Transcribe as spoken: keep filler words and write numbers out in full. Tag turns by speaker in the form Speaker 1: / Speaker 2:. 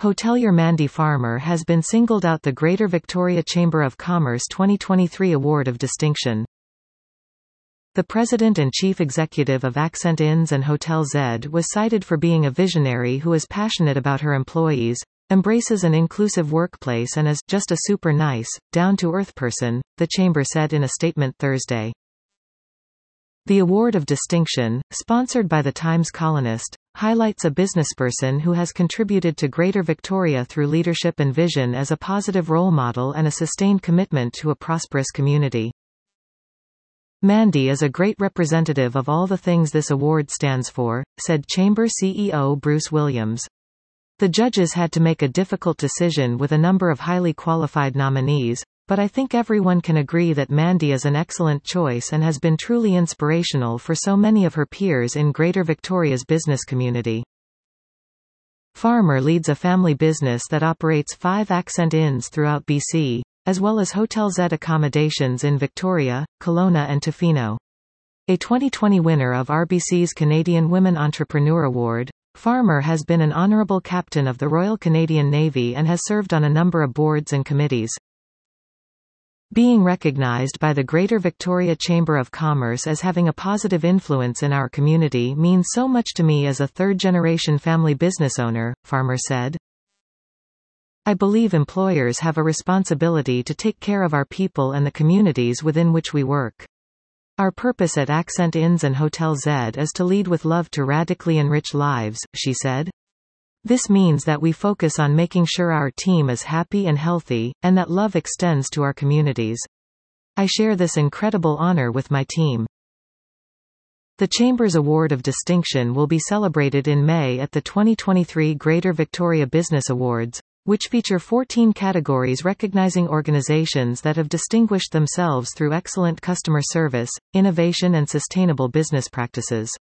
Speaker 1: Hotelier Mandy Farmer has been singled out the Greater Victoria Chamber of Commerce twenty twenty-three Award of Distinction. The president and chief executive of Accent Inns and Hotel Z was cited for being a visionary who is passionate about her employees, embraces an inclusive workplace and is just a super nice, down-to-earth person, the chamber said in a statement Thursday. The Award of Distinction, sponsored by the Times Colonist, highlights a businessperson who has contributed to Greater Victoria through leadership and vision as a positive role model and a sustained commitment to a prosperous community. Mandy is a great representative of all the things this award stands for, said Chamber C E O Bruce Williams. The judges had to make a difficult decision with a number of highly qualified nominees, but I think everyone can agree that Mandy is an excellent choice and has been truly inspirational for so many of her peers in Greater Victoria's business community. Farmer leads a family business that operates five Accent Inns throughout B C, as well as Hotel Z accommodations in Victoria, Kelowna and Tofino. A twenty twenty winner of R B C's Canadian Women Entrepreneur Award, Farmer has been an honourable captain of the Royal Canadian Navy and has served on a number of boards and committees. Being recognised by the Greater Victoria Chamber of Commerce as having a positive influence in our community means so much to me as a third-generation family business owner, Farmer said. I believe employers have a responsibility to take care of our people and the communities within which we work. Our purpose at Accent Inns and Hotel Z is to lead with love to radically enrich lives, she said. This means that we focus on making sure our team is happy and healthy, and that love extends to our communities. I share this incredible honor with my team. The Chamber's Award of Distinction will be celebrated in May at the twenty twenty-three Greater Victoria Business Awards, which feature fourteen categories recognizing organizations that have distinguished themselves through excellent customer service, innovation and sustainable business practices.